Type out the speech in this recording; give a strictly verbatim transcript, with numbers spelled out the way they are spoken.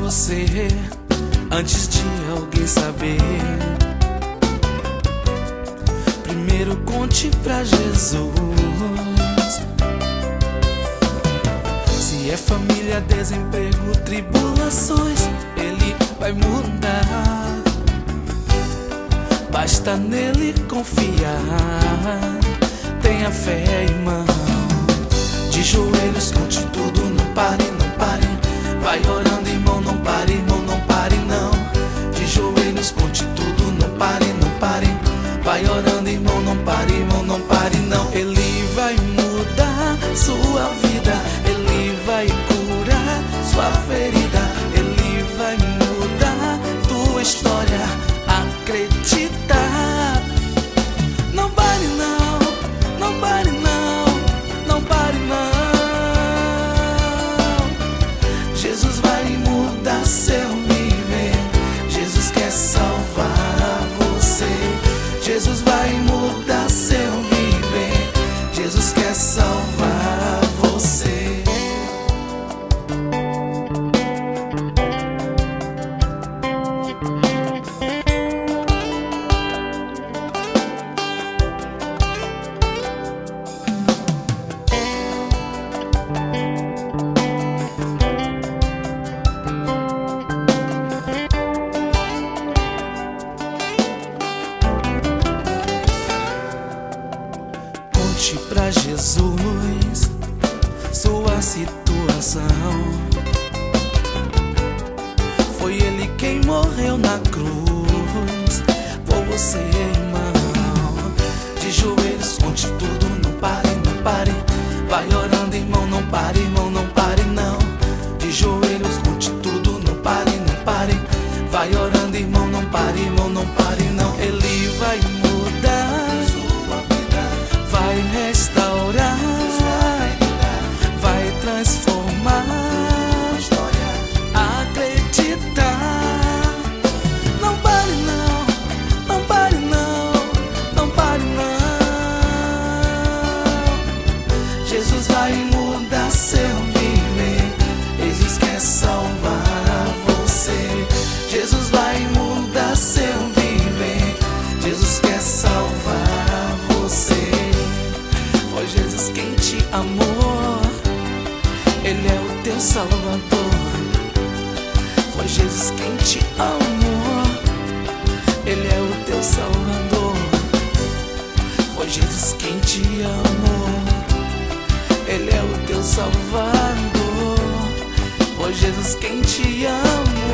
você antes de alguém saber. Primeiro conte pra Jesus. Se é família, desemprego, tribulações, Ele vai mudar. Basta nele confiar. Tenha fé, irmão. De joelhos, conte tudo, não pare, não pare. Vai orando, irmão, não pare, irmão, não pare, não. De joelhos, conte tudo, não pare, não pare. Vai orando, irmão, não pare, irmão, não pare, não. Ele vai mudar sua vida, Ele vai curar sua ferida, Ele vai mudar tua história. Acredita. Não pare não, não pare não, não pare não. Jesus vai mudar seu viver. Jesus quer salvar você. Jesus vai mudar seu viver. Jesus quer salvar você. Conte pra Jesus sua situação. Foi Ele quem morreu na cruz por você, irmão. De joelhos, conte tudo, não pare, não pare. Vai orando, irmão, não pare, irmão, não pare, não. De joelhos, conte tudo, não pare, não pare. Vai orando, irmão, não pare, irmão, não pare, não. Ele vai mudar sua vida, vai restaurar, vai transformar. Acreditar. Não pare não, não pare não, não pare não. Jesus vai mudar seu viver. Jesus quer salvar você. Jesus vai mudar seu viver. Jesus quer salvar você. Foi Jesus quem te amou. Ele é o teu Salvador. Foi Jesus quem te amou. Ele é o teu Salvador. Foi Jesus quem te amou. Ele é o teu Salvador. Foi Jesus quem te amou.